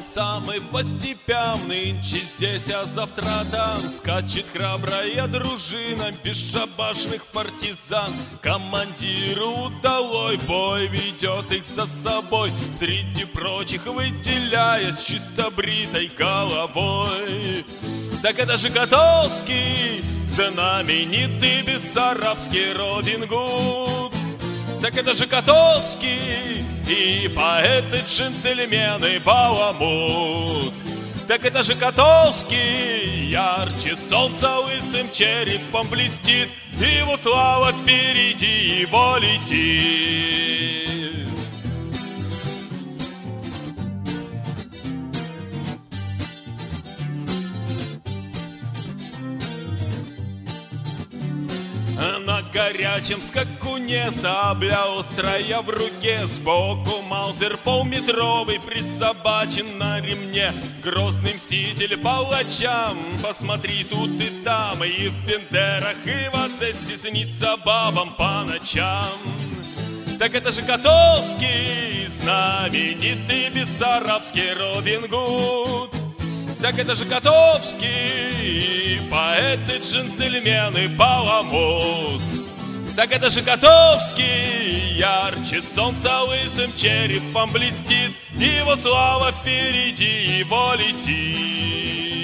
самый по степям, нынче здесь, а завтра там. Скачет храбрая дружина бесшабашных партизан. Командиру удалой бой ведет их за собой, среди прочих выделяясь чисто бритой головой. Так это же Котовский, знаменитый бессарабский Робин Гуд. Так это же Котовский, и поэт, и джентльмен, и баламут. Так это же Котовский, ярче солнца лысым черепом блестит, и его слава впереди его летит. На горячем скакуне сабля острая в руке, сбоку маузер полметровый присобачен на ремне. Грозный мститель палачам, посмотри тут и там, и в Бендерах, и в Одессе снится бабам по ночам. Так это же Котовский, знаменитый бессарабский Робин Гуд. Так это же Котовский, поэт, и джентльмен, и баламут. Так это же Котовский, ярче солнца лысым черепом блестит, и его слава впереди его летит.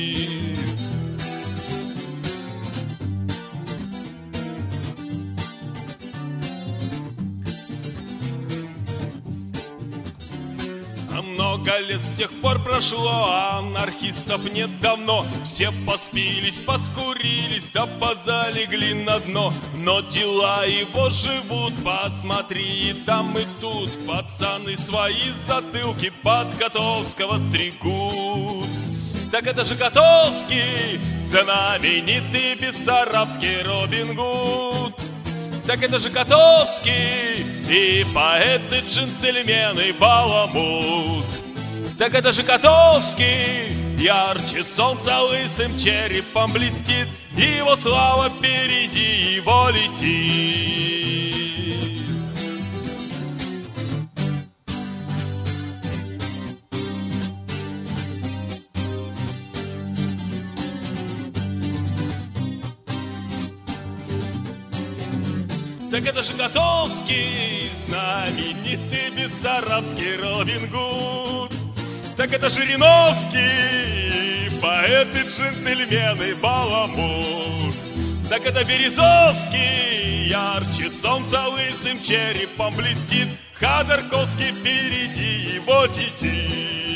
Много лет с тех пор прошло, а анархистов нет давно. Все поспились, поскурились, да позалегли на дно. Но дела его живут, посмотри, и там и тут пацаны свои затылки под Котовского стригут. Так это же Котовский, знаменитый бессарабский Робин Гуд. Так это же Котовский, и поэт, и джентльмен, и баламут. Так это же Котовский, ярче солнца лысым черепом блестит, и его слава впереди его летит. Так это же Котовский, знаменитый бессарабский Робин Гуд. Так это Жириновский, поэт, и джентльмен, и баламут. Так это Березовский, ярче солнца лысым черепом блестит, Ходорковский впереди его сидит.